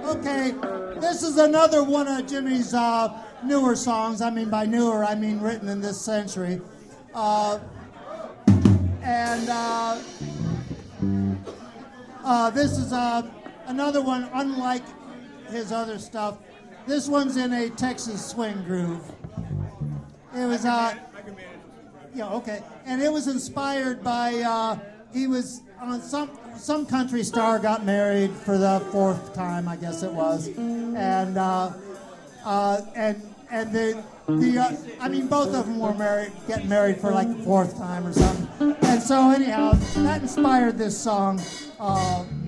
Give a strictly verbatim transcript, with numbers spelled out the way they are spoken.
Okay, this is another one of Jimmy's uh, newer songs. I mean, by newer, I mean written in this century. Uh, and uh, uh, this is uh, another one, unlike his other stuff. This one's in a Texas swing groove. It was, uh, yeah, okay. And it was inspired by, uh, he was on some, some country star got married for the fourth time, I guess it was. And, uh, uh, and, and the, the, uh, I mean, both of them were married, getting married for like the fourth time or something. And so anyhow, that inspired this song, uh,